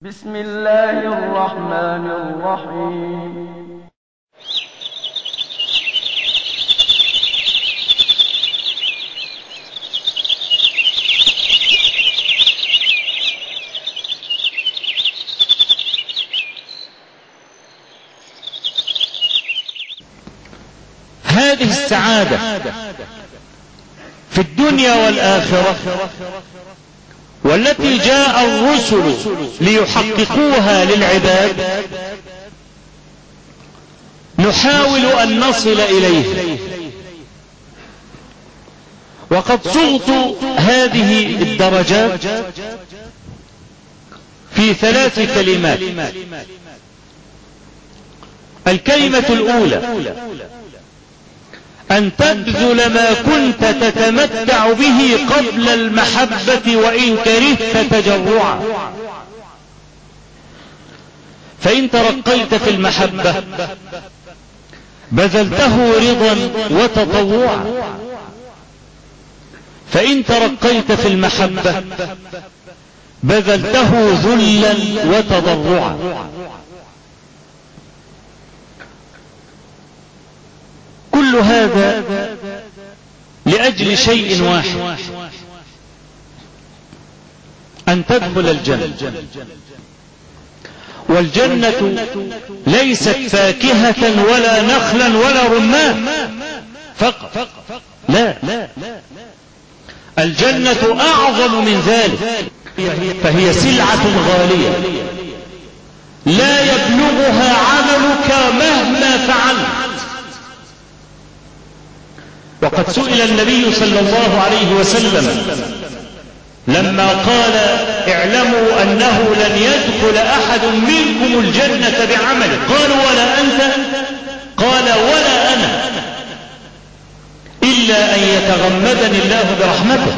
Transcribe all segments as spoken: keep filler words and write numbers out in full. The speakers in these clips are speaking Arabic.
بسم الله الرحمن الرحيم. هذه السعادة في الدنيا والآخرة والتي جاء الرسل ليحققوها للعباد نحاول أن نصل إليه، وقد صغت هذه الدرجات في ثلاث كلمات. الكلمة الأولى أن تبذل ما كنت تتمتع به قبل المحبة وإن كرهت تجرعا، فإن ترقيت في المحبة بذلته رضا وتطوعا، فإن ترقيت في المحبة بذلته ذلا وتضرعا. كل هذا لأجل شيء واحد، أن تدخل الجنة. والجنة ليست فاكهة ولا نخلا ولا رمان فقط، لا، الجنة أعظم من ذلك، فهي سلعة غالية لا يبلغها عملك مهما فعلت. وقد سئل النبي صلى الله عليه وسلم لما قال: اعلموا أنه لن يدخل أحد منكم الجنة بعمله، قالوا: ولا أنت؟ قال: ولا أنا، إلا أن يتغمدني الله برحمته.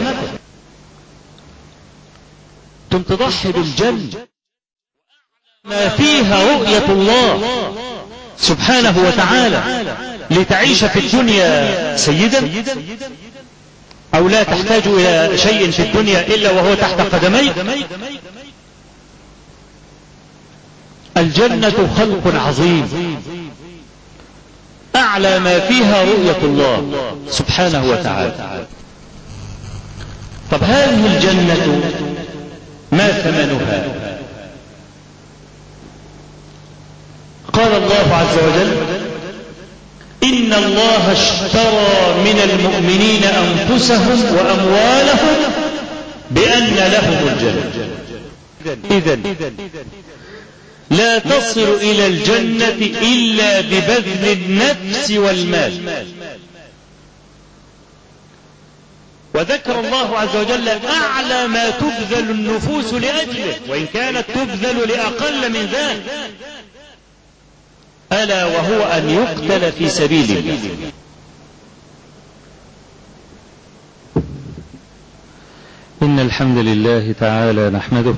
ثم تضحي بالجنة ما فيها رؤية الله سبحانه وتعالى لتعيش في الدنيا سيدا، أو لا تحتاج إلى شيء في الدنيا إلا وهو تحت قدميك. الجنة خلق عظيم أعلى ما فيها رؤية الله سبحانه وتعالى. طب هذه الجنة ما ثمنها؟ قال الله عز وجل: إن الله اشترى من المؤمنين أنفسهم وأموالهم بأن لهم الجنة. إذن لا تصل إلى الجنة إلا ببذل النفس والمال. وذكر الله عز وجل أعلى ما تبذل النفوس لأجله، وإن كانت تبذل لأقل من ذلك، ألا وهو أن يقتل في سبيل الله. إن الحمد لله تعالى نحمده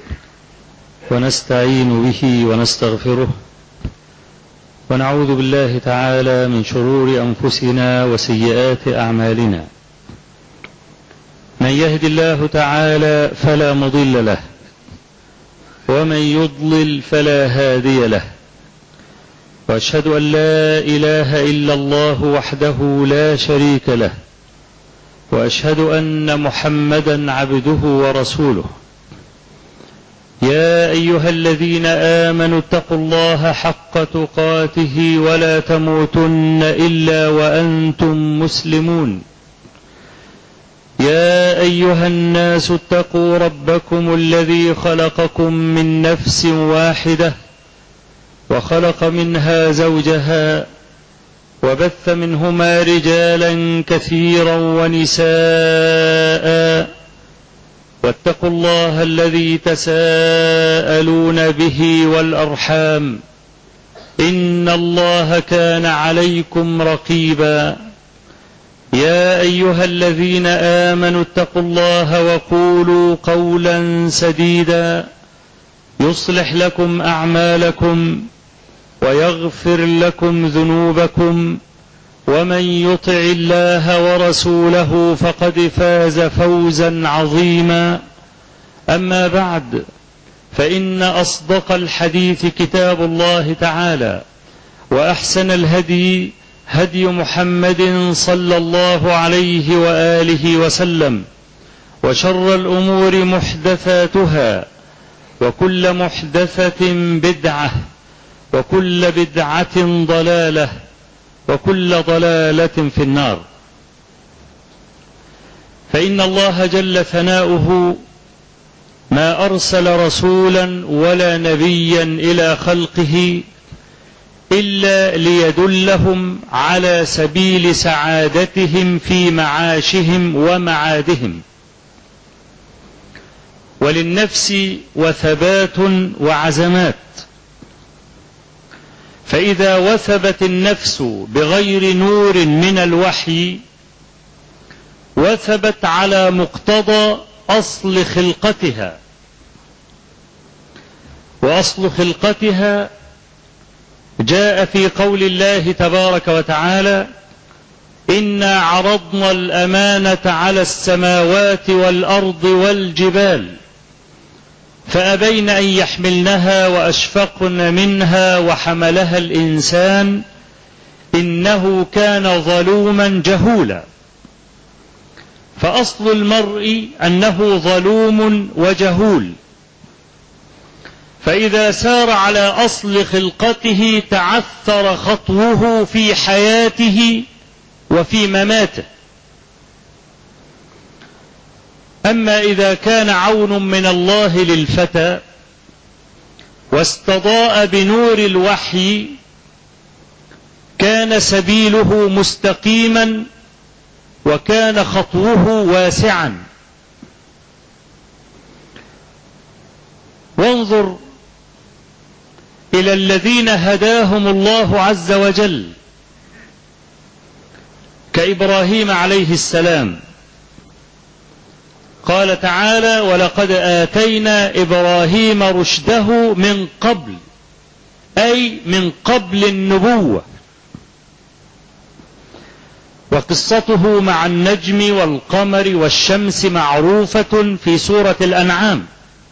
ونستعين به ونستغفره، ونعوذ بالله تعالى من شرور أنفسنا وسيئات أعمالنا. من يهد الله تعالى فلا مضل له، ومن يضلل فلا هادي له. وأشهد أن لا إله إلا الله وحده لا شريك له، وأشهد أن محمدا عبده ورسوله. يا أيها الذين آمنوا اتقوا الله حق تقاته ولا تموتن إلا وأنتم مسلمون. يا أيها الناس اتقوا ربكم الذي خلقكم من نفس واحدة وخلق منها زوجها وبث منهما رجالا كثيرا ونساء، واتقوا الله الذي تساءلون به والأرحام، إن الله كان عليكم رقيبا. يا أيها الذين آمنوا اتقوا الله وقولوا قولا سديدا يصلح لكم أعمالكم ويغفر لكم ذنوبكم، ومن يطع الله ورسوله فقد فاز فوزا عظيما. أما بعد، فإن أصدق الحديث كتاب الله تعالى، وأحسن الهدي هدي محمد صلى الله عليه وآله وسلم، وشر الأمور محدثاتها، وكل محدثة بدعة، وكل بدعة ضلالة، وكل ضلالة في النار. فإن الله جل ثناؤه ما أرسل رسولا ولا نبيا إلى خلقه إلا ليدلهم على سبيل سعادتهم في معاشهم ومعادهم، وللنفس وثبات وعزمات. فإذا وثبت النفس بغير نور من الوحي وثبت على مقتضى أصل خلقتها، وأصل خلقتها جاء في قول الله تبارك وتعالى: إنا عرضنا الأمانة على السماوات والأرض والجبال فأبين أن يحملنها وأشفقن منها وحملها الإنسان إنه كان ظلوما جهولا. فأصل المرء أنه ظلوم وجهول، فإذا سار على أصل خلقته تعثر خطوه في حياته وفي مماته. أما إذا كان عون من الله للفتى واستضاء بنور الوحي كان سبيله مستقيما وكان خطوه واسعا. وانظر إلى الذين هداهم الله عز وجل كإبراهيم عليه السلام. قال تعالى: ولقد آتينا إبراهيم رشده من قبل، أي من قبل النبوة. وقصته مع النجم والقمر والشمس معروفة في سورة الأنعام،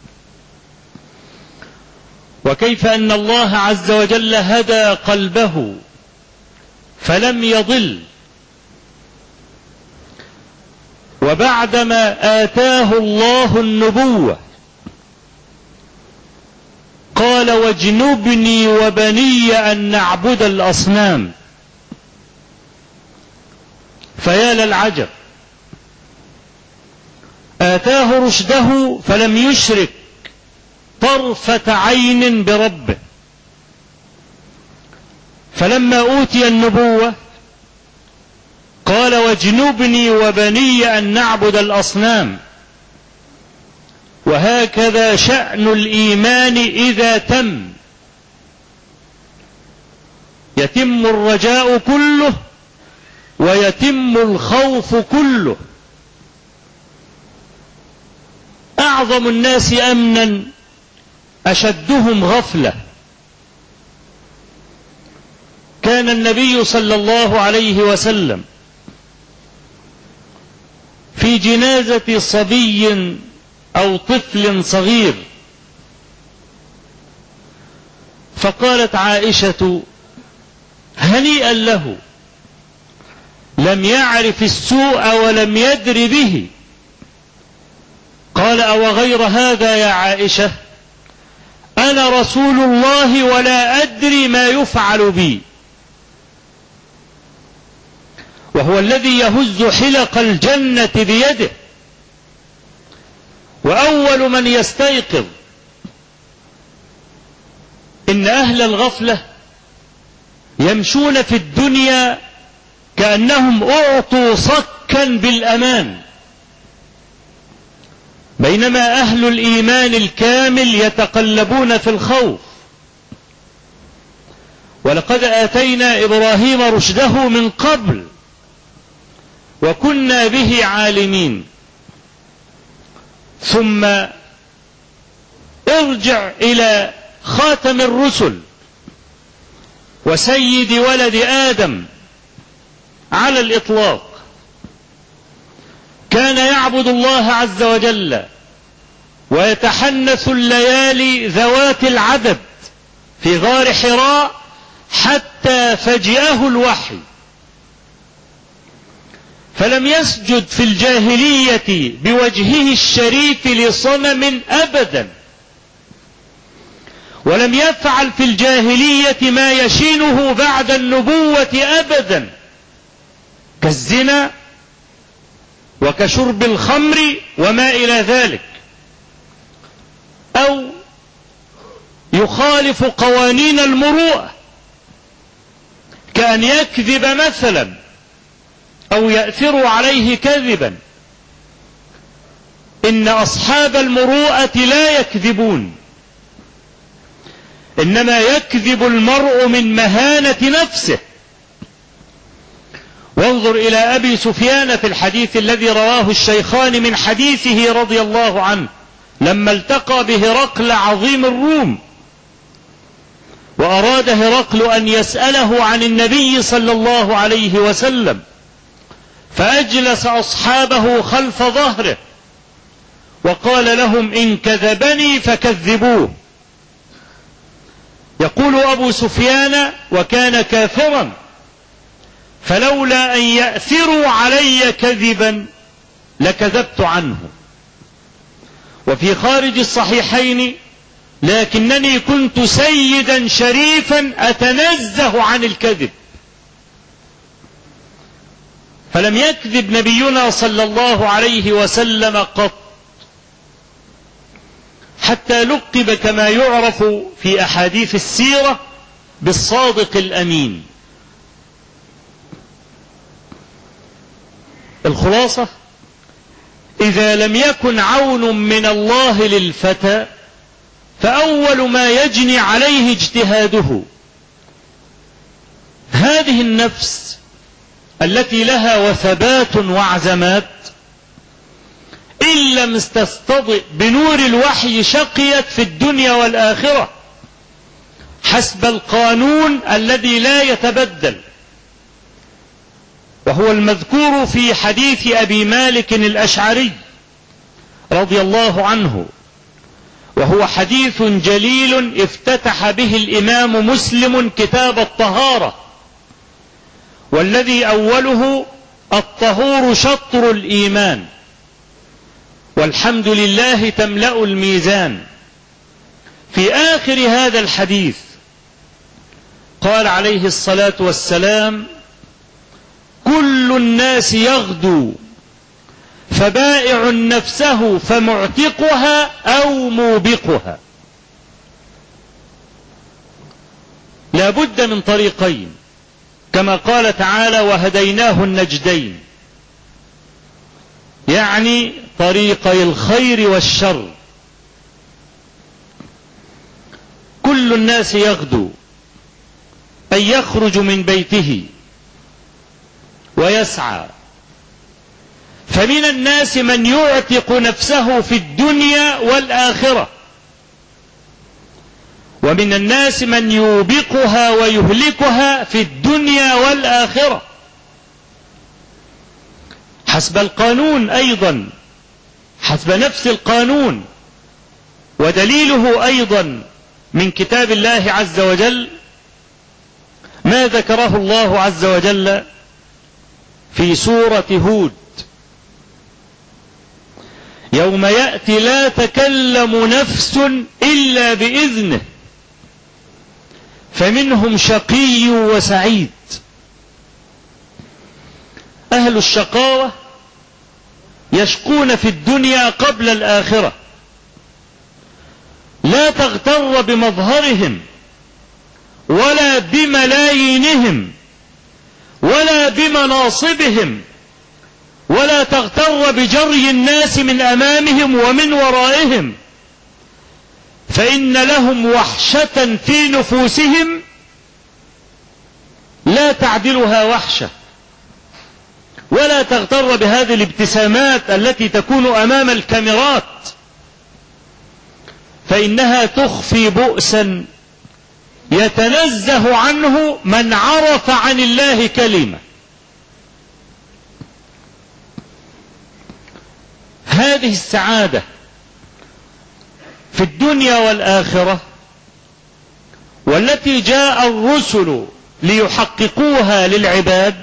وكيف أن الله عز وجل هدى قلبه فلم يضل، وبعدما آتاه الله النبوة قال: واجنبني وبني أن نعبد الأصنام. فيا للعجب، آتاه رشده فلم يشرك طرفة عين بربه، فلما أوتي النبوة قال: واجنبني وبني أن نعبد الأصنام. وهكذا شأن الإيمان إذا تم، يتم الرجاء كله ويتم الخوف كله. أعظم الناس أمنا أشدهم غفلة. كان النبي صلى الله عليه وسلم في جنازة صبي أو طفل صغير، فقالت عائشة: هنيئا له، لم يعرف السوء ولم يدر به. قال: أو غير هذا يا عائشة؟ أنا رسول الله ولا أدري ما يفعل بي. وهو الذي يهز حلق الجنة بيده، وأول من يستيقظ. إن أهل الغفلة يمشون في الدنيا كأنهم أعطوا صكا بالأمان، بينما أهل الإيمان الكامل يتقلبون في الخوف. ولقد آتينا إبراهيم رشده من قبل وكنا به عالمين. ثم ارجع إلى خاتم الرسل وسيد ولد آدم على الإطلاق، كان يعبد الله عز وجل ويتحنث الليالي ذوات العدد في غار حراء حتى فجأه الوحي، فلم يسجد في الجاهلية بوجهه الشريف لصنم أبدا، ولم يفعل في الجاهلية ما يشينه بعد النبوة أبدا، كالزنا وكشرب الخمر وما إلى ذلك، أو يخالف قوانين المروءة كأن يكذب مثلا أو يأثر عليه كذبا. إن أصحاب المروءة لا يكذبون، إنما يكذب المرء من مهانة نفسه. وانظر إلى أبي سفيان في الحديث الذي رواه الشيخان من حديثه رضي الله عنه لما التقى بهرقل عظيم الروم، وأراد هرقل أن يسأله عن النبي صلى الله عليه وسلم، فأجلس أصحابه خلف ظهره وقال لهم: إن كذبني فكذبوه. يقول أبو سفيان وكان كافرا: فلولا أن يأثروا علي كذبا لكذبت عنه. وفي خارج الصحيحين: لكنني كنت سيدا شريفا أتنزه عن الكذب. فلم يكذب نبينا صلى الله عليه وسلم قط، حتى لقب كما يعرف في أحاديث السيرة بالصادق الأمين. الخلاصة: إذا لم يكن عون من الله للفتى فأول ما يجني عليه اجتهاده. هذه النفس التي لها وثبات وعزمات إن لم تستضئ بنور الوحي شقيت في الدنيا والآخرة حسب القانون الذي لا يتبدل، وهو المذكور في حديث أبي مالك الأشعري رضي الله عنه، وهو حديث جليل افتتح به الإمام مسلم كتاب الطهارة، والذي أوله: الطهور شطر الإيمان، والحمد لله تملأ الميزان. في آخر هذا الحديث قال عليه الصلاة والسلام: كل الناس يغدو فبائع نفسه فمعتقها أو موبقها. لا بد من طريقين، كما قال تعالى: وهديناه النجدين، يعني طريقي الخير والشر. كل الناس يغدو أن يخرج من بيته ويسعى، فمن الناس من يعتق نفسه في الدنيا والآخرة، ومن الناس من يوبقها ويهلكها في الدنيا والآخرة حسب القانون، أيضا حسب نفس القانون. ودليله أيضا من كتاب الله عز وجل ما ذكره الله عز وجل في سورة هود: يوم يأتي لا تكلم نفس إلا بإذنه فمنهم شقي وسعيد. أهل الشقاوة يشقون في الدنيا قبل الآخرة. لا تغتر بمظهرهم ولا بملايينهم ولا بمناصبهم، ولا تغتر بجري الناس من أمامهم ومن ورائهم، فإن لهم وحشة في نفوسهم لا تعدلها وحشة. ولا تغتر بهذه الابتسامات التي تكون أمام الكاميرات، فإنها تخفي بؤسا يتنزه عنه من عرف عن الله كلمة. هذه السعادة في الدنيا والآخرة، والتي جاء الرسل ليحققوها للعباد،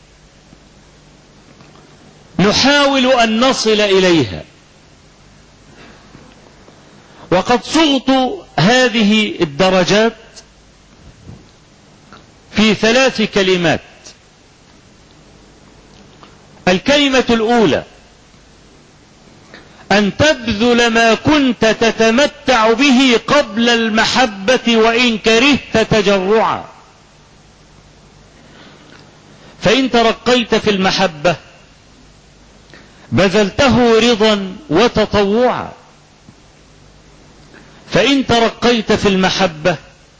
نحاول أن نصل إليها. وقد صغت هذه الدرجات في ثلاث كلمات. الكلمة الأولى: أن تبذل ما كنت تتمتع به قبل المحبة وإن كرهت تجرعا. فإن ترقيت في المحبة بذلته رضا وتطوعا، فإن ترقيت في المحبة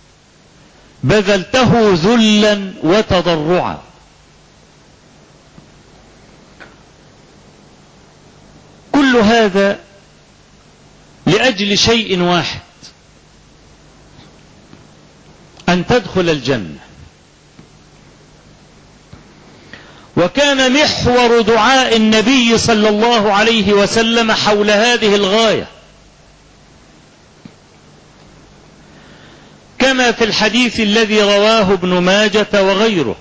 بذلته ذلا وتضرعا. كل هذا لأجل شيء واحد: أن تدخل الجنة. وكان محور دعاء النبي صلى الله عليه وسلم حول هذه الغاية، كما في الحديث الذي رواه ابن ماجة وغيره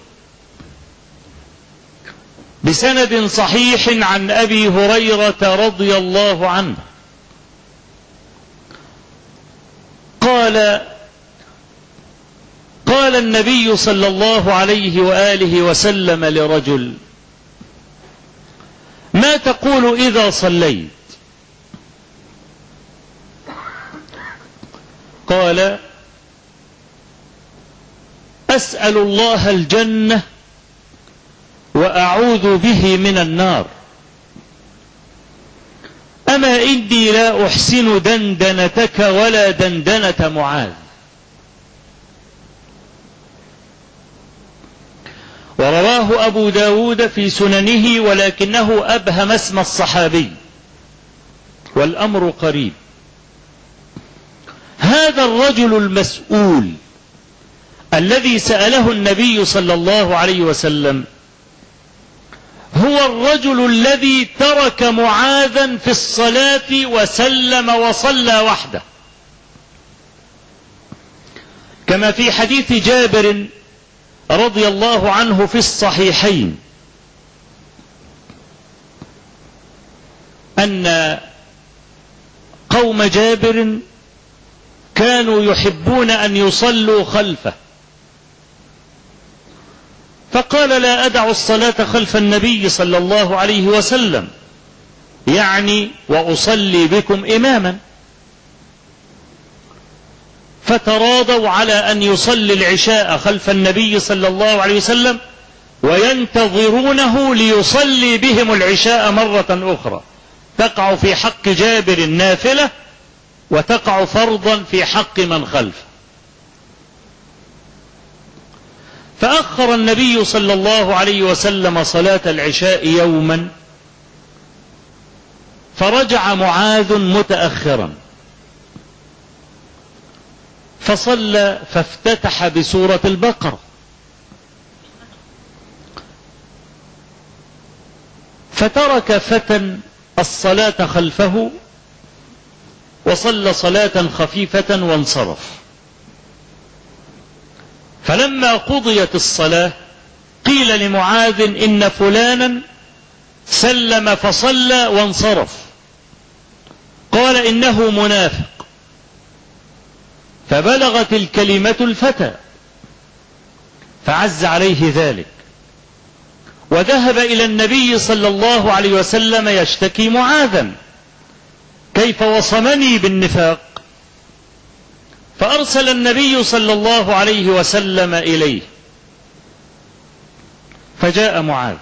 بسند صحيح عن أبي هريرة رضي الله عنه قال: قال النبي صلى الله عليه وآله وسلم لرجل: ما تقول إذا صليت؟ قال: أسأل الله الجنة وأعوذ به من النار. أما إني لا أحسن دندنتك ولا دندنة معاذ. ورواه أبو داود في سننه ولكنه أبهم اسم الصحابي، والأمر قريب. هذا الرجل المسؤول الذي سأله النبي صلى الله عليه وسلم هو الرجل الذي ترك معاذا في الصلاة وسلم وصلى وحده، كما في حديث جابر رضي الله عنه في الصحيحين أن قوم جابر كانوا يحبون أن يصلوا خلفه، فقال: لا أدع الصلاة خلف النبي صلى الله عليه وسلم، يعني وأصلي بكم إماما. فتراضوا على أن يصلي العشاء خلف النبي صلى الله عليه وسلم وينتظرونه ليصلي بهم العشاء مرة أخرى، تقع في حق جابر نافلة وتقع فرضا في حق من خلفه. فأخر النبي صلى الله عليه وسلم صلاة العشاء يوما، فرجع معاذ متأخرا فصلى فافتتح بسورة البقرة، فترك فتى الصلاة خلفه وصلى صلاة خفيفة وانصرف. فلما قضيت الصلاة قيل لمعاذ: إن فلانا سلم فصلى وانصرف. قال: إنه منافق. فبلغت الكلمة الفتى فعز عليه ذلك، وذهب إلى النبي صلى الله عليه وسلم يشتكي معاذا: كيف وصمني بالنفاق؟ فأرسل النبي صلى الله عليه وسلم إليه، فجاء معاذ.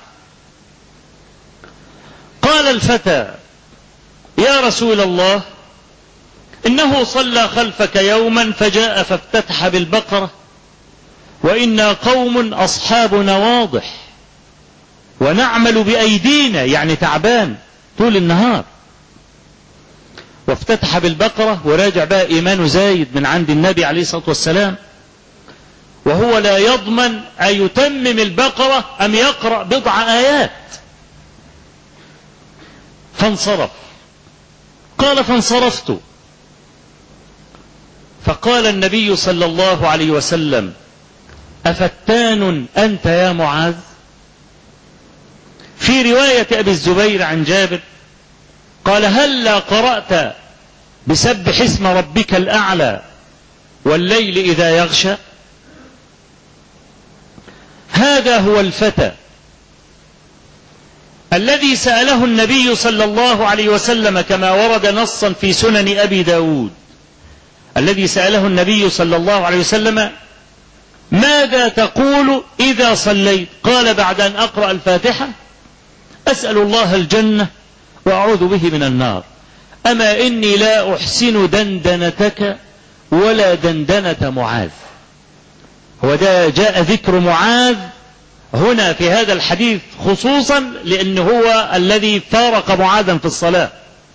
قال الفتى: يا رسول الله، إنه صلى خلفك يوما فجاء فافتتح بالبقرة، وإنا قوم أصحابنا واضح ونعمل بأيدينا، يعني تعبان طول النهار، وافتتح بالبقرة وراجع بقى إيمان زايد من عند النبي عليه الصلاة والسلام، وهو لا يضمن أن يتمم البقرة أم يقرأ بضع آيات. فانصرف. قال: فانصرفت فقال النبي صلى الله عليه وسلم: أفتان أنت يا معاذ؟ في رواية أبي الزبير عن جابر قال: هلا قرأت بسبح اسم ربك الأعلى والليل إذا يغشى؟ هذا هو الفتى الذي سأله النبي صلى الله عليه وسلم كما ورد نصا في سنن أبي داود، الذي سأله النبي صلى الله عليه وسلم: ماذا تقول إذا صليت؟ قال: بعد أن أقرأ الفاتحة أسأل الله الجنة وأعوذ به من النار. أما إني لا أحسن دندنتك ولا دندنة معاذ. هو ده جاء ذكر معاذ هنا في هذا الحديث خصوصا لأنه هو الذي فارق معاذا في الصلاة.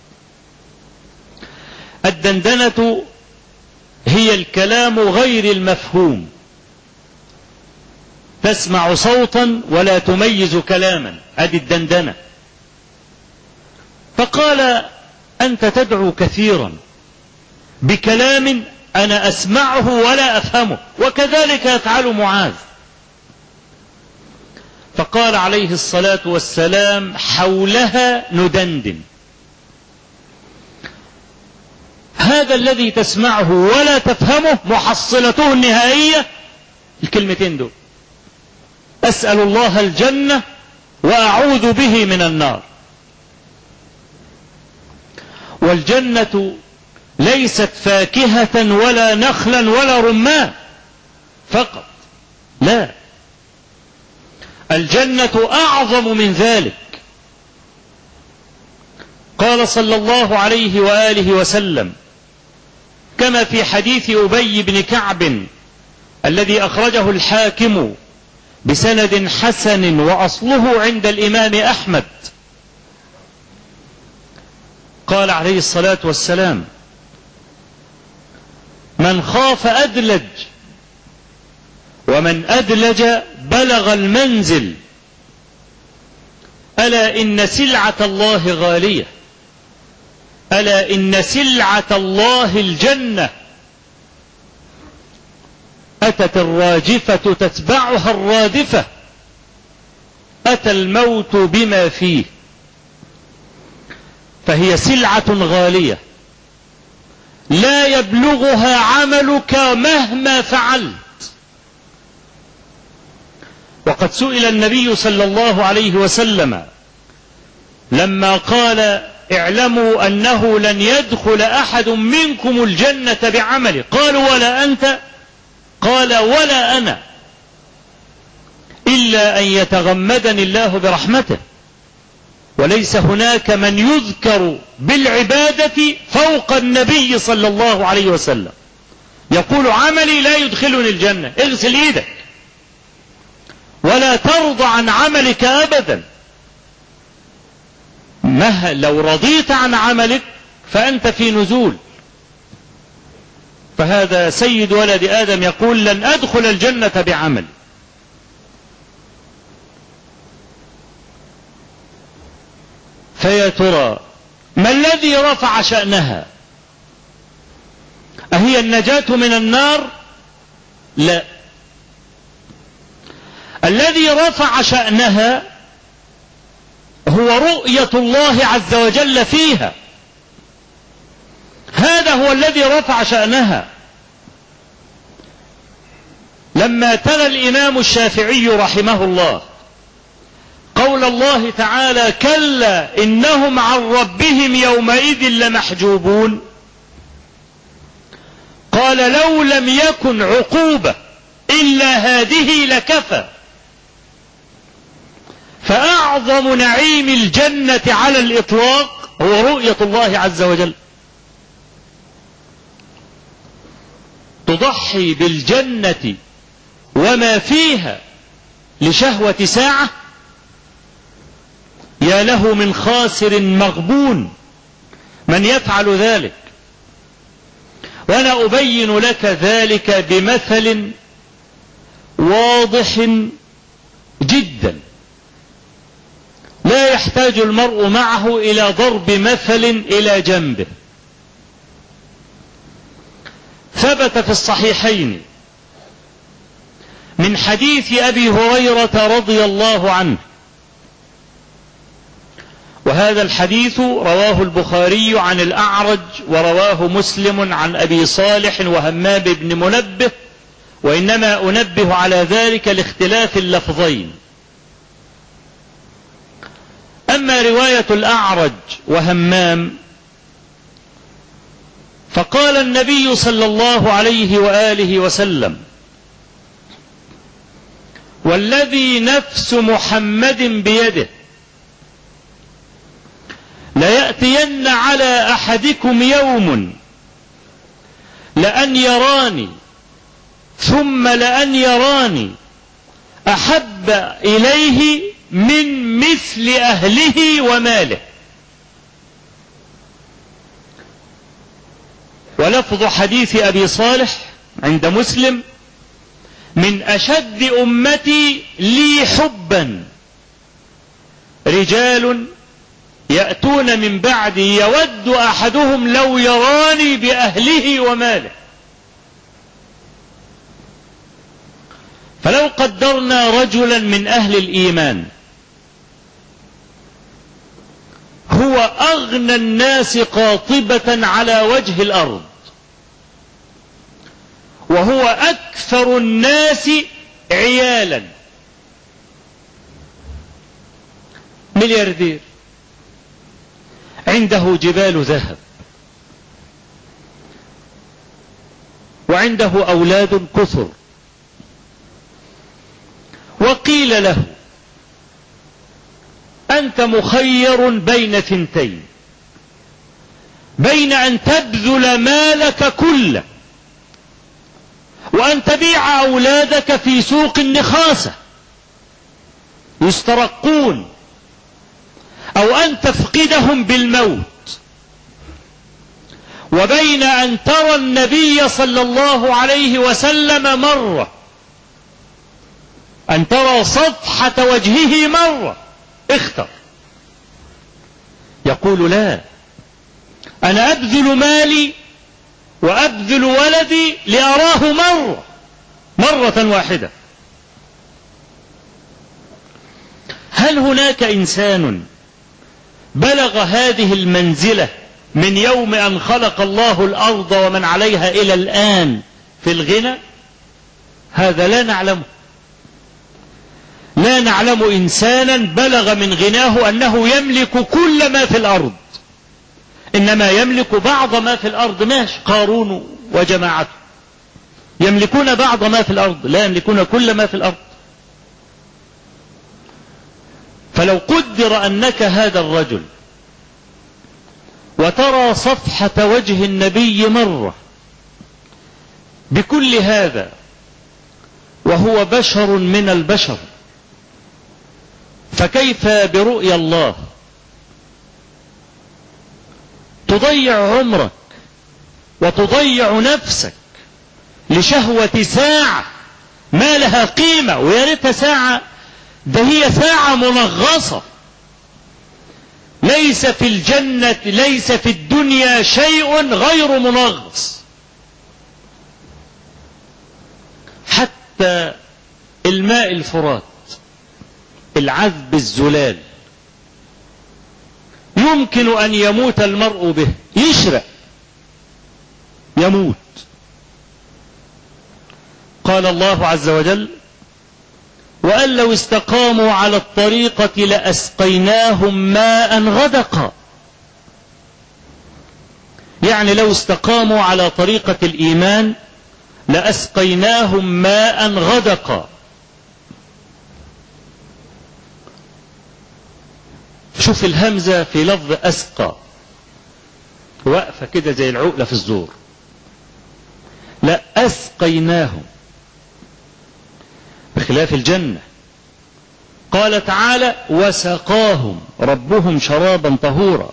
الدندنة هي الكلام غير المفهوم، تسمع صوتا ولا تميز كلاما، هذه الدندنة. فقال: أنت تدعو كثيرا بكلام أنا أسمعه ولا أفهمه، وكذلك يفعل معاذ. فقال عليه الصلاة والسلام: حولها ندندن. هذا الذي تسمعه ولا تفهمه محصلته النهائية الكلمتين دول: أسأل الله الجنة وأعوذ به من النار. والجنة ليست فاكهة ولا نخلا ولا رمان فقط، لا، الجنة أعظم من ذلك. قال صلى الله عليه وآله وسلم كما في حديث أبي بن كعب الذي أخرجه الحاكم بسند حسن وأصله عند الإمام أحمد، قال عليه الصلاة والسلام: من خاف أدلج، ومن أدلج بلغ المنزل، ألا إن سلعة الله غالية، ألا إن سلعة الله الجنة. أتت الراجفة تتبعها الرادفة، أتى الموت بما فيه. فهي سلعة غالية لا يبلغها عملك مهما فعلت. وقد سئل النبي صلى الله عليه وسلم لما قال: اعلموا أنه لن يدخل أحد منكم الجنة بعمله، قالوا: ولا أنت؟ قال: ولا أنا، إلا أن يتغمدني الله برحمته. وليس هناك من يذكر بالعبادة فوق النبي صلى الله عليه وسلم، يقول: عملي لا يدخلني الجنة. اغسل ايدك ولا ترضى عن عملك أبدا. مه لو رضيت عن عملك فأنت في نزول. فهذا سيد ولد آدم يقول: لن أدخل الجنة بعمل. فيا ترى ما الذي رفع شأنها؟ أهي النجاة من النار؟ لا، الذي رفع شأنها هو رؤية الله عز وجل فيها. هذا هو الذي رفع شأنها. لما تلا الإمام الشافعي رحمه الله قول الله تعالى: كلا إنهم عن ربهم يومئذ لمحجوبون، قال: لو لم يكن عقوبة إلا هذه لكفى. فأعظم نعيم الجنة على الإطلاق هو رؤية الله عز وجل. تضحي بالجنة وما فيها لشهوة ساعة؟ يا له من خاسر مغبون من يفعل ذلك. وأنا أبين لك ذلك بمثل واضح جدا لا يحتاج المرء معه إلى ضرب مثل إلى جنبه. ثبت في الصحيحين من حديث أبي هريرة رضي الله عنه، وهذا الحديث رواه البخاري عن الأعرج، ورواه مسلم عن أبي صالح وهمام بن منبه، وإنما أنبه على ذلك لاختلاف اللفظين. أما رواية الأعرج وهمام فقال النبي صلى الله عليه وآله وسلم: والذي نفس محمد بيده ليأتين على أحدكم يوم لأن يراني ثم لأن يراني أحب إليه من مثل أهله وماله. ولفظ حديث أبي صالح عند مسلم: من أشد أمتي لي حبا رجال يأتون من بعدي يود أحدهم لو يراني بأهله وماله. فلو قدرنا رجلا من أهل الإيمان هو أغنى الناس قاطبة على وجه الأرض، وهو أكثر الناس عيالا، ملياردير عنده جبال ذهب وعنده أولاد كثر، وقيل له: أنت مخير بين ثنتين، بين أن تبذل مالك كله وأن تبيع أولادك في سوق النخاسة يسترقون، أو أن تفقدهم بالموت، وبين أن ترى النبي صلى الله عليه وسلم مرة، أن ترى صفحة وجهه مرة، اختر. يقول: لا، أنا أبذل مالي وأبذل ولدي لأراه مرة مرة واحدة. هل هناك إنسان بلغ هذه المنزلة من يوم أن خلق الله الأرض ومن عليها إلى الآن في الغنى؟ هذا لا نعلمه. لا نعلم إنسانا بلغ من غناه أنه يملك كل ما في الأرض، إنما يملك بعض ما في الأرض. ماشي، قارون وجماعته يملكون بعض ما في الأرض، لا يملكون كل ما في الأرض. فلو قدر أنك هذا الرجل وترى صفحة وجه النبي مرة بكل هذا وهو بشر من البشر، فكيف برؤيا الله؟ تضيع عمرك وتضيع نفسك لشهوة ساعة ما لها قيمة، ويا ريتها ساعة، ده هي ساعة منغصة. ليس في الجنة، ليس في الدنيا شيء غير منغص. حتى الماء الفرات العذب الزلال يمكن أن يموت المرء به، يشرق يموت. قال الله عز وجل: وأن لو استقاموا على الطريقة لأسقيناهم ماء غدقا. يعني لو استقاموا على طريقة الإيمان لأسقيناهم ماء غدقا. شوف الهمزة في لفظ أسقى واقفة كده زي العقلة في الزور. لا، أسقيناهم، بخلاف الجنة. قال تعالى: وسقاهم ربهم شرابا طهورا.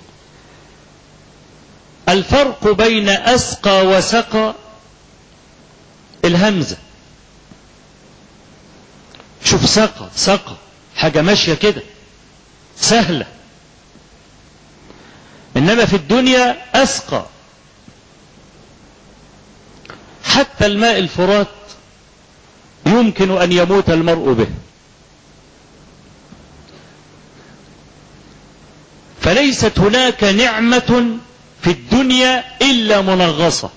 الفرق بين أسقى وسقى الهمزة. شوف، سقى سقى حاجة ماشية كده سهلة، إنما في الدنيا أسقى. حتى الماء الفرات يمكن أن يموت المرء به. فليست هناك نعمة في الدنيا إلا منغصة.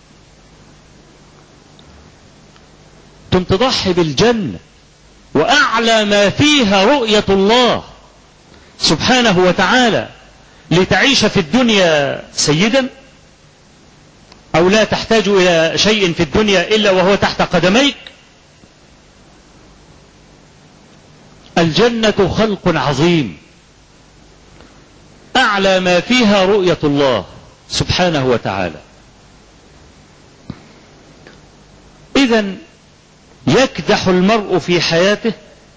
ثم تضحي بالجنة وأعلى ما فيها رؤية الله سبحانه وتعالى لتعيش في الدنيا سيدا، أو لا تحتاج إلى شيء في الدنيا إلا وهو تحت قدميك. الجنة خلق عظيم أعلى ما فيها رؤية الله سبحانه وتعالى. إذن يكدح المرء في حياته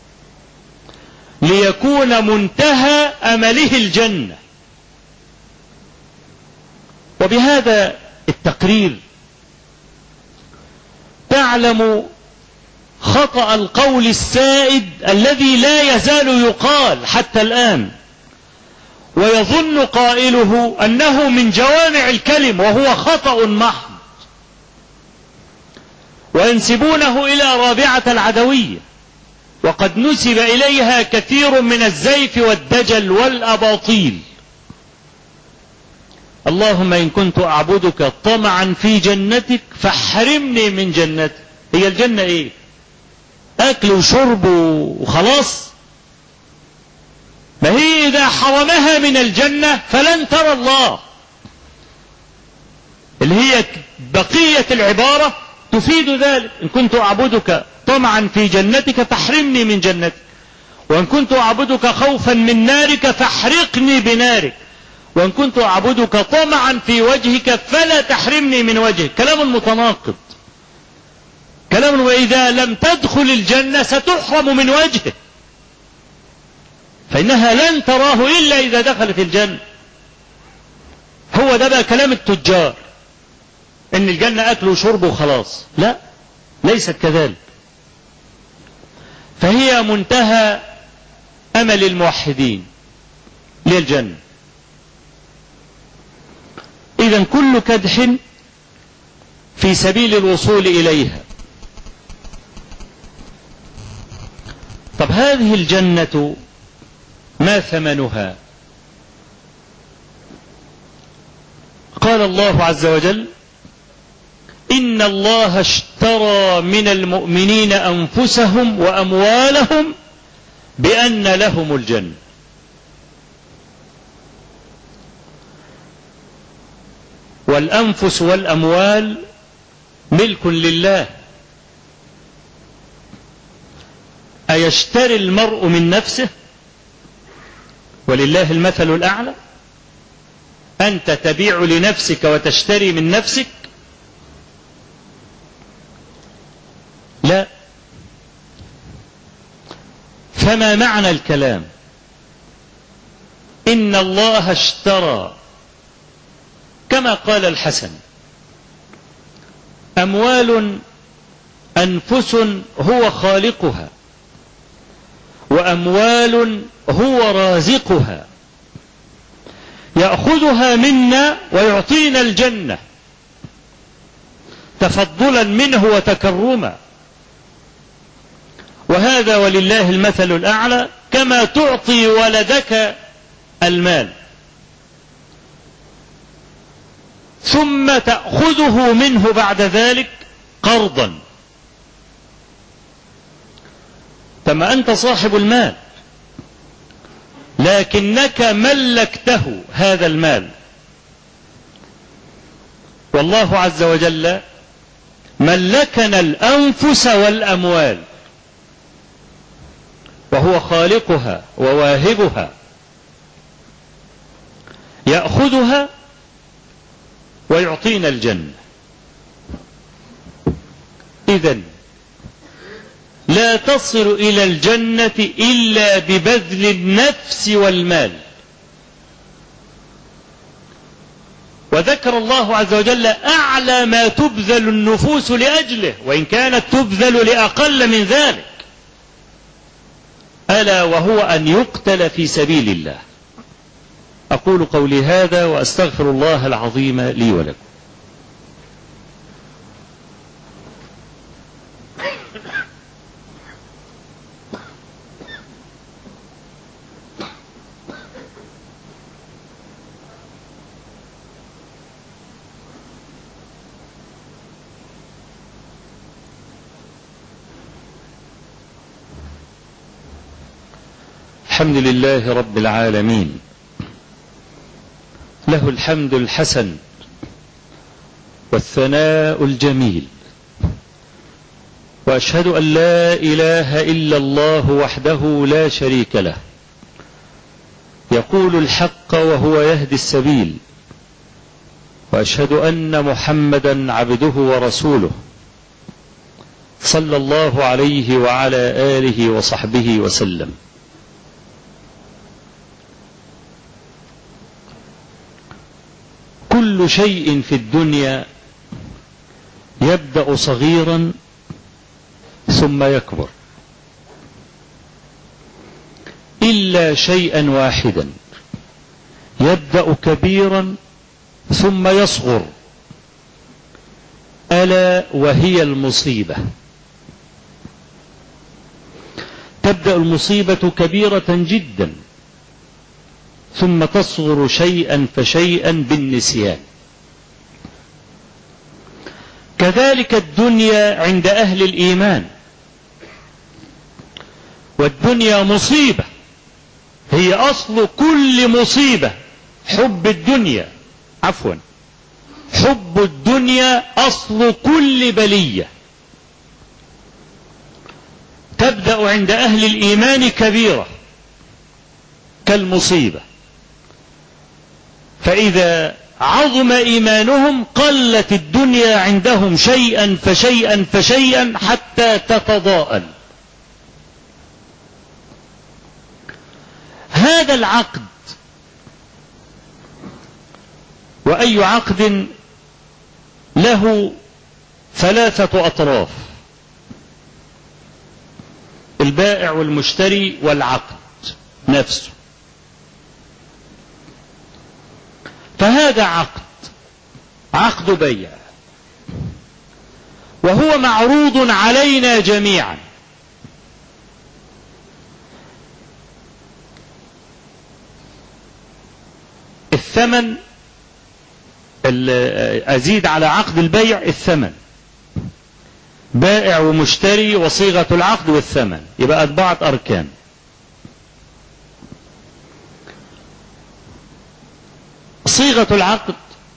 ليكون منتهى أمله الجنة. وبهذا التقرير تعلم خطأ القول السائد الذي لا يزال يقال حتى الآن، ويظن قائله أنه من جوامع الكلم، وهو خطأ محض، وينسبونه إلى رابعة العدوية، وقد نسب إليها كثير من الزيف والدجل والأباطيل. اللهم إن كنت أعبدك طمعا في جنتك فاحرمني من جنتك. هي الجنة إيه؟ أكل وشرب وخلاص؟ ما هي إذا حرمها من الجنة فلن ترى الله، اللي هي بقية العبارة تفيد ذلك. إن كنت أعبدك طمعا في جنتك فاحرمني من جنتك، وإن كنت أعبدك خوفا من نارك فاحرقني بنارك، وإن كنت أعبدك طمعا في وجهك فلا تحرمني من وجهك. كلام متناقض، كلام. وإذا لم تدخل الجنة ستحرم من وجهه، فإنها لن تراه إلا إذا دخلت الجنة. هو ده بقى كلام التجار، إن الجنة أكل وشرب وخلاص. لا، ليست كذلك. فهي منتهى أمل الموحدين للجنة. إذن كل كدح في سبيل الوصول إليها. طب هذه الجنة ما ثمنها؟ قال الله عز وجل: إن الله اشترى من المؤمنين أنفسهم وأموالهم بأن لهم الجنة. والأنفس والأموال ملك لله. أيشتري المرء من نفسه؟ ولله المثل الأعلى. أنت تبيع لنفسك وتشتري من نفسك؟ لا. فما معنى الكلام؟ إن الله اشترى، كما قال الحسن: أموال أنفس هو خالقها، وأموال هو رازقها، يأخذها منا ويعطينا الجنة تفضلا منه وتكرما. وهذا ولله المثل الأعلى. كما تعطي ولدك المال ثم تأخذه منه بعد ذلك قرضا. ثم أنت صاحب المال، لكنك ملكته هذا المال. والله عز وجل ملكنا الأنفس والأموال، وهو خالقها وواهبها، يأخذها ويعطينا الجنة. إذن لا تصل إلى الجنة إلا ببذل النفس والمال. وذكر الله عز وجل أعلى ما تبذل النفوس لأجله، وإن كانت تبذل لأقل من ذلك، ألا وهو أن يقتل في سبيل الله. أقول قولي هذا وأستغفر الله العظيم لي ولكم. الحمد لله رب العالمين، له الحمد الحسن والثناء الجميل، وأشهد أن لا إله إلا الله وحده لا شريك له، يقول الحق وهو يهدي السبيل، وأشهد أن محمدا عبده ورسوله صلى الله عليه وعلى آله وصحبه وسلم. كل شيء في الدنيا يبدأ صغيرا ثم يكبر، إلا شيئا واحدا يبدأ كبيرا ثم يصغر، ألا وهي المصيبة. تبدأ المصيبة كبيرة جدا ثم تصغر شيئا فشيئا بالنسيان. كذلك الدنيا عند أهل الإيمان، والدنيا مصيبة، هي أصل كل مصيبة. حب الدنيا عفوا حب الدنيا أصل كل بلية. تبدأ عند أهل الإيمان كبيرة كالمصيبة، فإذا عظم إيمانهم قلت الدنيا عندهم شيئا فشيئا فشيئا حتى تتضاءل. هذا العقد، وأي عقد له ثلاثة أطراف: البائع والمشتري والعقد نفسه. فهذا عقد عقد بيع، وهو معروض علينا جميعا. الثمن، أزيد على عقد البيع الثمن، بائع ومشتري وصيغة العقد والثمن، يبقى أربعة أركان. صيغة العقد: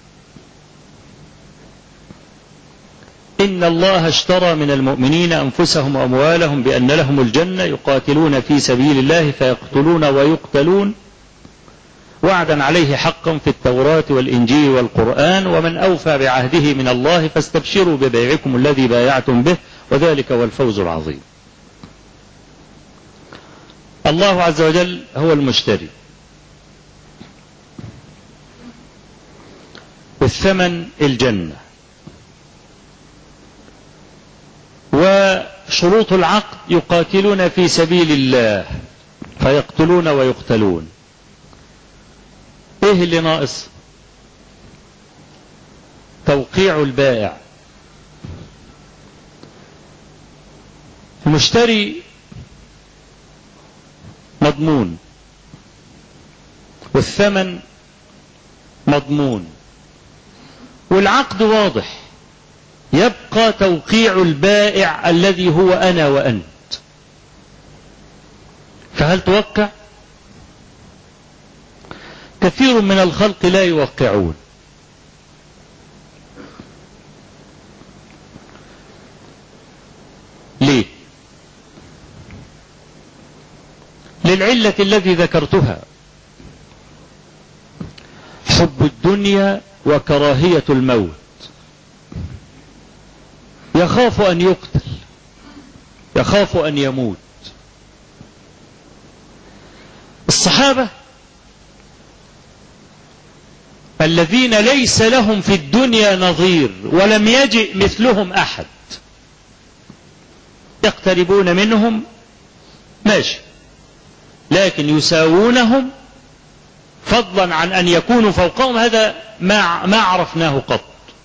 إن الله اشترى من المؤمنين أنفسهم وأموالهم بأن لهم الجنة يقاتلون في سبيل الله فيقتلون ويقتلون وعدا عليه حقا في التوراة والإنجيل والقرآن، ومن أوفى بعهده من الله فاستبشروا ببيعكم الذي بايعتم به وذلك هو الفوز العظيم. الله عز وجل هو المشتري، والثمن الجنة، وشروط العقد: يقاتلون في سبيل الله فيقتلون ويقتلون. ايه اللي ناقص؟ توقيع البائع. المشتري مضمون، والثمن مضمون، والعقد واضح، يبقى توقيع البائع الذي هو أنا وأنت. فهل توقع؟ كثير من الخلق لا يوقعون. ليه؟ للعلة التي ذكرتها: حب الدنيا وكراهية الموت. يخاف أن يقتل، يخاف أن يموت. الصحابة الذين ليس لهم في الدنيا نظير ولم يجئ مثلهم أحد، يقتربون منهم ماشي، لكن يساوونهم فضلا عن أن يكونوا فوقهم، هذا ما ما عرفناه قط.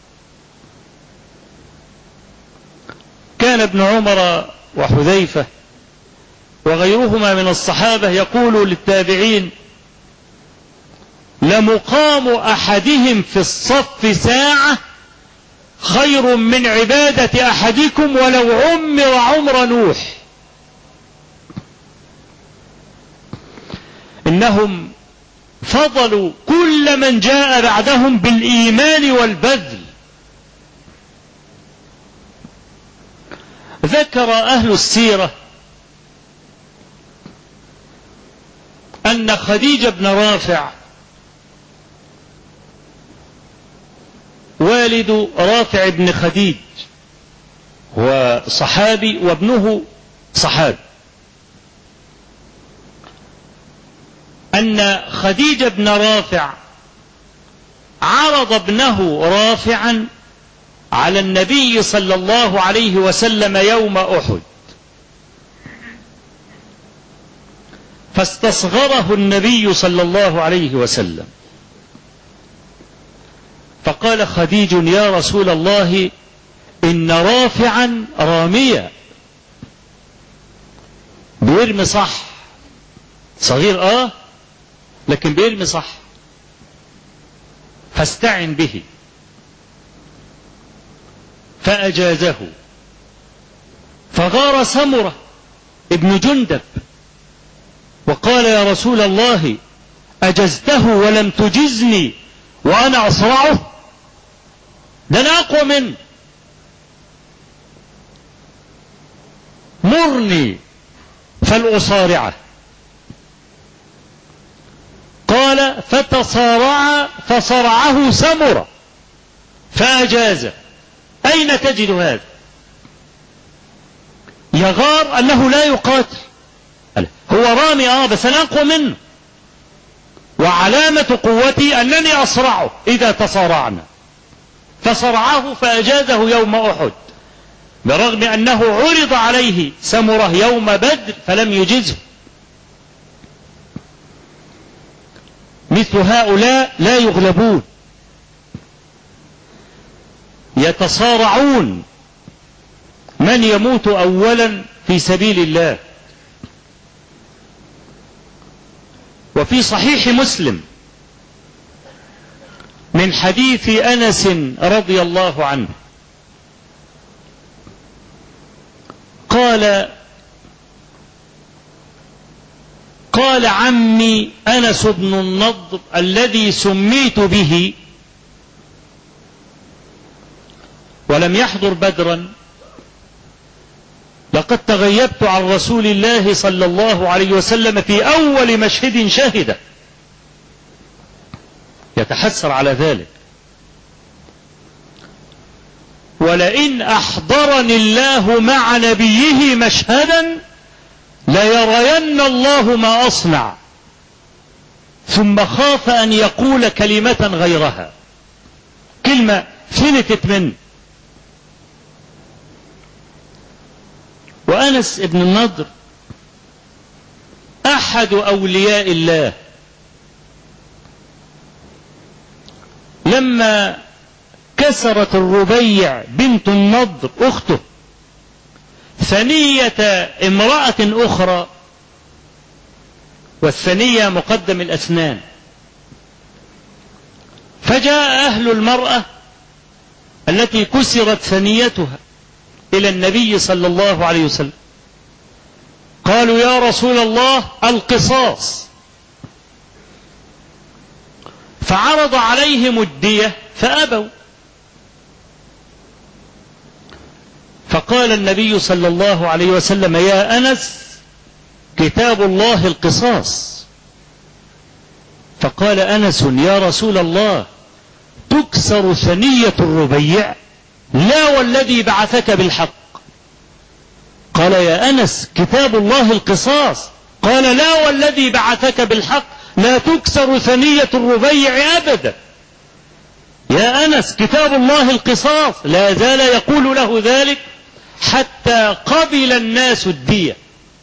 كان ابن عمر وحذيفة وغيرهما من الصحابة يقول للتابعين: لمقام أحدهم في الصف ساعة خير من عبادة أحدكم ولو عمر عمر نوح. أنهم فضلوا كل من جاء بعدهم بالإيمان والبذل. ذكر أهل السيرة أن خديج بن رافع والد رافع بن خديج هو صحابي وابنه صحابي، أن خديج بن رافع عرض ابنه رافعا على النبي صلى الله عليه وسلم يوم أحد، فاستصغره النبي صلى الله عليه وسلم، فقال خديج يا رسول الله إن رافعا راميا، بيرمي صح، صغير آه لكن بيرمي صح، فاستعن به، فأجازه. فغار سمرة ابن جندب وقال يا رسول الله أجزته ولم تجزني وأنا أصرعه، ده أنا أقوى منه، مرني فلأصارعه. قال فتصارع فصرعه سمرة فأجازه. أين تجد هذا؟ يغار أنه لا يقاتل، هو رامي آه بس أنا أقوى منه، وعلامة قوتي أنني أصرعه إذا تصارعنا، فصرعه فأجازه يوم أحد، برغم أنه عرض عليه سمرة يوم بدر فلم يجزه. مثل هؤلاء لا يغلبون، يتصارعون من يموت أولا في سبيل الله. وفي صحيح مسلم من حديث أنس رضي الله عنه قال قال عمي أنس بن النضر الذي سميت به ولم يحضر بدرا لقد تغيبت عن رسول الله صلى الله عليه وسلم في أول مشهد شهده، يتحسر على ذلك، ولئن أحضرني الله مع نبيه مشهدا ليرين الله ما أصنع، ثم خاف أن يقول كلمة غيرها، كلمة فلتت منه. وأنس ابن النضر أحد أولياء الله، لما كسرت الربيع بنت النضر أخته ثنية امرأة أخرى، والثنية مقدم الأسنان، فجاء أهل المرأة التي كسرت ثنيتها إلى النبي صلى الله عليه وسلم، قالوا يا رسول الله القصاص، فعرض عليهم الدية فأبوا، فقال النبي صلى الله عليه وسلم يا أنس كتاب الله القصاص. فقال أنس يا رسول الله تكسر ثنية الربيع؟ لا والذي بعثك بالحق. قال يا أنس كتاب الله القصاص. قال لا والذي بعثك بالحق لا تكسر ثنية الربيع أبدا. يا أنس كتاب الله القصاص. لا زال يقول له ذلك حتى قبل الناس الدية.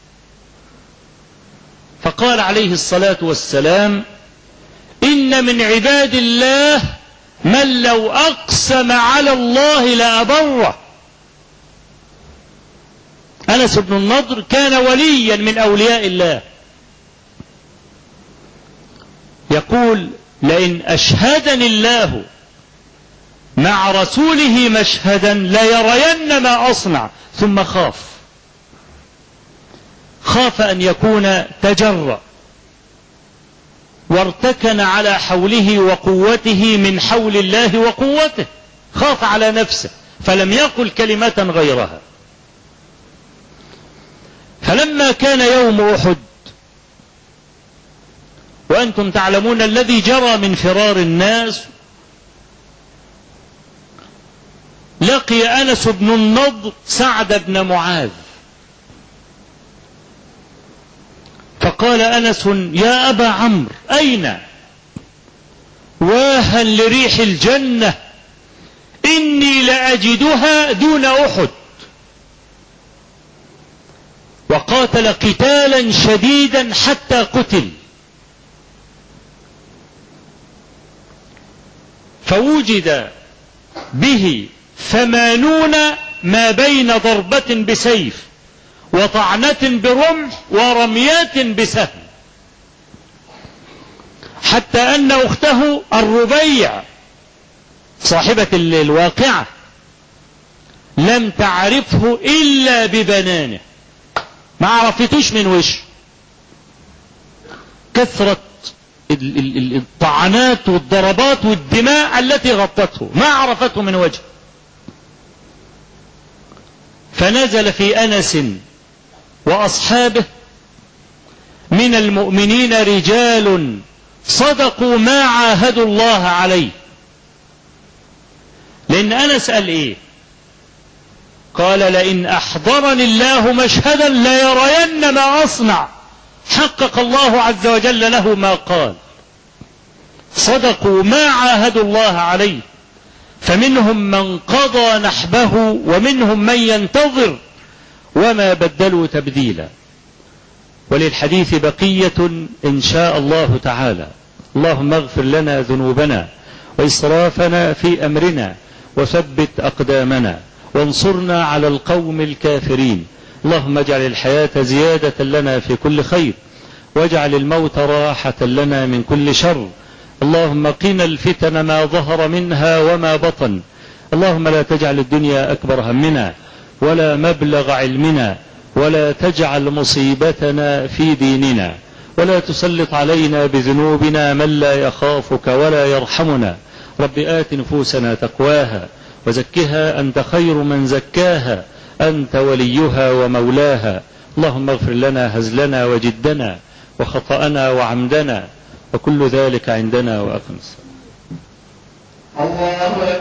فقال عليه الصلاة والسلام إن من عباد الله من لو أقسم على الله لأبره. أنس بن النضر كان وليا من أولياء الله، يقول لئن أشهدني الله مع رسوله مشهدا ليرين ما أصنع. ثم خاف خاف أن يكون تجرأ وارتكن على حوله وقوته من حول الله وقوته، خاف على نفسه فلم يقل كلمة غيرها. فلما كان يوم أحد وأنتم تعلمون الذي جرى من فرار الناس، لقي أنس بن النضر سعد بن معاذ، فقال أنس: يا أبا عمرو أين؟ واها لريح الجنة إني لأجدها دون أحد. وقاتل قتالا شديدا حتى قتل، فوجد به ثمانون ما بين ضربة بسيف وطعنة برمح ورميات بسهم، حتى أن أخته الربيع صاحبة الواقعة لم تعرفه إلا ببنانه، ما عرفتوش من وش، كثرة الطعنات والضربات والدماء التي غطته، ما عرفته من وجه. فنزل في أنس وأصحابه من المؤمنين رجال صدقوا ما عاهدوا الله عليه. لأن أنس قال إيه؟ قال: لئن أحضرني الله مشهدا ليرين ما أصنع. حقق الله عز وجل له ما قال، صدقوا ما عاهدوا الله عليه، فمنهم من قضى نحبه ومنهم من ينتظر وما بدلوا تبديلا. وللحديث بقية إن شاء الله تعالى. اللهم اغفر لنا ذنوبنا وإسرافنا في أمرنا وثبت أقدامنا وانصرنا على القوم الكافرين. اللهم اجعل الحياة زيادة لنا في كل خير، واجعل الموت راحة لنا من كل شر. اللهم قنا الفتن ما ظهر منها وما بطن. اللهم لا تجعل الدنيا أكبر همنا ولا مبلغ علمنا، ولا تجعل مصيبتنا في ديننا، ولا تسلط علينا بذنوبنا من لا يخافك ولا يرحمنا. رب آت نفوسنا تقواها وزكها أنت خير من زكاها، أنت وليها ومولاها. اللهم اغفر لنا هزلنا وجدنا وخطأنا وعمدنا وكل ذلك عندنا وأقم الصلاة.